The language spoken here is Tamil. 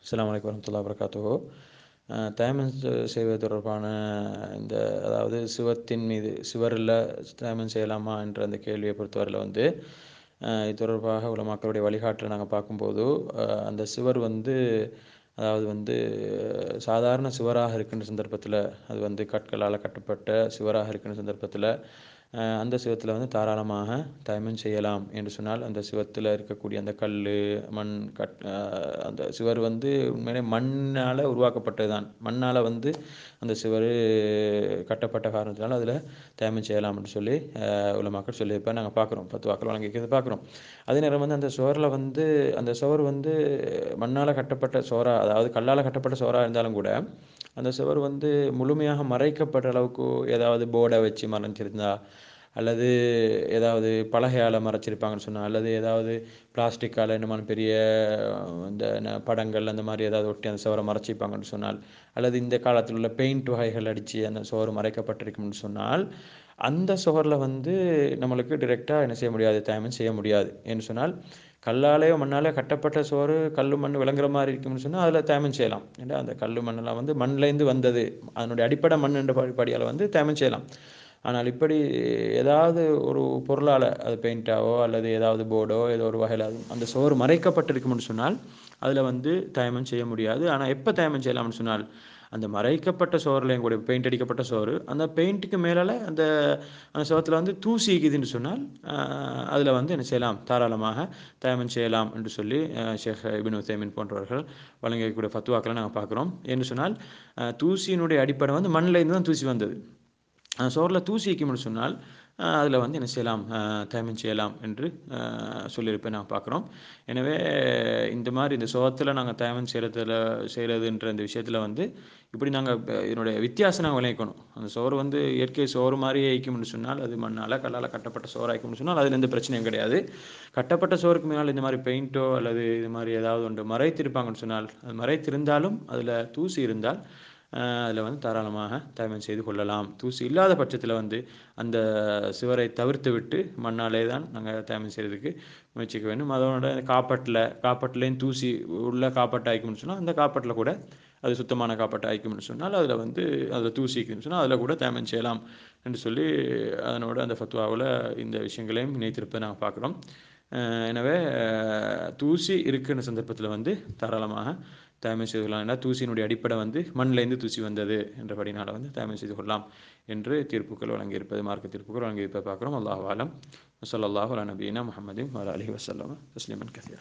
அஸ்ஸலாமு அலைக்கும் வரஹ்மத்துல்லாஹி வபரகாத்துஹு. தயமம் செய்வது தொடர்பான இந்த அதாவது சுவத்தின் மீது சுவரில் தயமம் செய்யலாமா என்ற அந்த கேள்வியை பொறுத்தவரையில் இது தொடர்பாக உலமாக்களுடைய வழிகாட்டலை நாங்கள் பார்க்கும்போது அந்த சுவர் அதாவது சாதாரண சுவராக இருக்கின்ற சந்தர்ப்பத்தில் அது கற்களால் கட்டப்பட்ட சுவராக இருக்கின்ற சந்தர்ப்பத்தில் அந்த சுவத்தில் தாராளமாக தயமம் செய்யலாம் என்று சொன்னால், அந்த சுவத்தில் இருக்கக்கூடிய அந்த கல் மண் அந்த சுவர் உண்மையிலே மண்ணால் உருவாக்கப்பட்டது தான். மண்ணால் அந்த சுவர் கட்டப்பட்ட காரணத்தினால அதில் தயமம் செய்யலாம் என்று சொல்லி உலமாக்கள் சொல்லியிருப்பேன். நாங்கள் பார்க்குறோம், ஃபத்வாக்கள் வழங்கிக்கிறது பார்க்குறோம். அதே நேரம் அந்த சுவரில் அந்த சுவர் மண்ணால் கட்டப்பட்ட சுவரா, அதாவது கல்லால் கட்டப்பட்ட சுவராக இருந்தாலும் கூட அந்த சுவர் முழுமையாக மறைக்கப்படுற அளவுக்கு ஏதாவது போர்டை வச்சு மறைஞ்சிருந்தா, அல்லது ஏதாவது பலகையால் மறைச்சிருப்பாங்கன்னு சொன்னால், அல்லது ஏதாவது பிளாஸ்டிக்கால் என்னமான பெரிய இந்த படங்கள் அந்த மாதிரி ஏதாவது ஒட்டி அந்த சுவரை மறைச்சிருப்பாங்கன்னு சொன்னால், அல்லது இந்த காலத்தில் உள்ள பெயிண்ட் வகைகள் அடித்து அந்த சுவர் மறைக்கப்பட்டிருக்கும்னு சொன்னால், அந்த சுவரில் நம்மளுக்கு டிரெக்டாக என்ன செய்ய முடியாது, தயமம் செய்ய முடியாது. ஏன்னு சொன்னால், கல்லாலேயோ மண்ணாலே கட்டப்பட்ட சுவர் கல் மண் விளங்குற மாதிரி இருக்கும்னு சொன்னால் அதில் தயமம் செய்யலாம். ஏன்னா அந்த கல் மண்ணெல்லாம் மண்ணிலேருந்து வந்தது, அதனுடைய அடிப்படை மண் என்ற படியால் தயமம் செய்யலாம். ஆனால் இப்படி ஏதாவது ஒரு பொருளால், அது பெயிண்டாவோ அல்லது ஏதாவது போர்டோ ஏதோ ஒரு வகையில் அந்த சுவர் மறைக்கப்பட்டிருக்கும்னு சொன்னால் அதில் தயமம் செய்ய முடியாது. ஆனால் எப்போ தயமம் செய்யலாம்னு சொன்னால், அந்த மறைக்கப்பட்ட சுவர்லையும் கூட பெயிண்ட் அடிக்கப்பட்ட சுவர், அந்த பெயிண்ட்டுக்கு மேலால் அந்த சுவத்தில் தூசி இருக்குதுன்னு சொன்னால் அதில் என்ன செய்யலாம், தாராளமாக தயமம் செய்யலாம் என்று சொல்லி ஷேக் இப்னு உத்தைமீன் போன்றவர்கள் வழங்கக்கூடிய ஃபத்வாக்களை நாங்கள் பார்க்குறோம். என்று சொன்னால் தூசியினுடைய அடிப்படை மண்ணிலேருந்து தான் தூசி வந்தது. சுவரில் தூசி வைக்கும்னு சொன்னால் அதில் என்ன செய்யலாம், தயமம் செய்யலாம் என்று சொல்லியிருப்பேன் நான் பார்க்குறோம். எனவே இந்த மாதிரி இந்த சுவத்தில் நாங்கள் தயமம் செய்கிறதுன்ற இந்த விஷயத்தில் இப்படி நாங்கள் இதனுடைய வித்தியாசம் நாங்கள் விளைவிக்கணும். அந்த சுவர் இயற்கை சுவர் மாதிரியே வைக்கும்னு சொன்னால், அது மண்ணால் கல்லால் கட்டப்பட்ட சுவர் ஆயிக்கும்னு சொன்னால் அதில் எந்த பிரச்சனையும் கிடையாது. கட்டப்பட்ட சுவருக்கு மேலே இந்த மாதிரி பெயிண்ட்டோ அல்லது இது மாதிரி ஏதாவது ஒன்று மறைத்திருப்பாங்கன்னு சொன்னால், அது மறைத்திருந்தாலும் அதில் தூசி இருந்தால் அதில் தாராளமாக தயமம் செய்து கொள்ளலாம். தூசி இல்லாத பட்சத்தில் அந்த சுவரை தவிர்த்து விட்டு மண்ணாலே தான் நாங்கள் தயமம் செய்கிறதுக்கு முயற்சிக்க வேண்டும். அதோட காப்பட்டிலையும் தூசி உள்ள காப்பட்டு ஆயிக்கும்னு சொன்னால், அந்த காப்பட்டில் கூட அது சுத்தமான காப்பட்டு ஆயிக்கும்னு சொன்னால் அதில் தூசி இருக்குன்னு சொன்னால் அதில் கூட தயமம் செய்யலாம் என்று சொல்லி அதனோட அந்த ஃபத்வாவில் இந்த விஷயங்களையும் இணைத்திருப்பதை நாங்கள் பார்க்குறோம். எனவே தூசி இருக்குன்ற சந்தர்ப்பத்தில் தாராளமாக தயமம் செய்து கொள்ளலாம். ஏன்னா தூசியினுடைய அடிப்படை மண்ணிலேருந்து தூசி வந்தது என்றபடினால தயமம் செய்து கொள்ளலாம் என்று தீர்ப்புகள் வழங்கியிருப்பது, மார்க்க தீர்ப்புகள் வழங்கியிருப்பதை பார்க்குறோம். அல்லாஹு ஆலம். ஸல்லல்லாஹு அலா நபியினா முஹம்மதின் வ அலா ஆலிஹி வஸல்லம் தஸ்லீமன் கஸீரா.